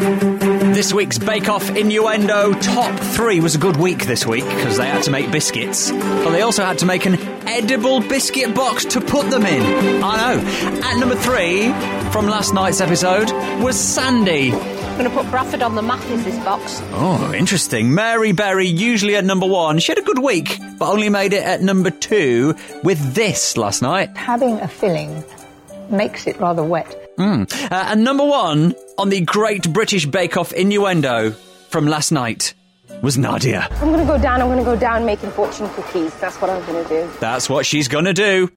This week's Bake Off Innuendo top 3 was a good week this week because they had to make biscuits, but they also had to make an edible biscuit box to put them in. I know. At number 3 from last night's episode was Sandy. I'm going to put Bradford on the map is this box. Oh, interesting. Mary Berry, usually at number 1. She had a good week, but only made it at number 2 with this last night. Having a filling makes it rather wet. And number 1 on the Great British Bake Off Innuendo from last night was Nadia. I'm going to go down making fortune cookies. That's what I'm going to do. That's what she's going to do.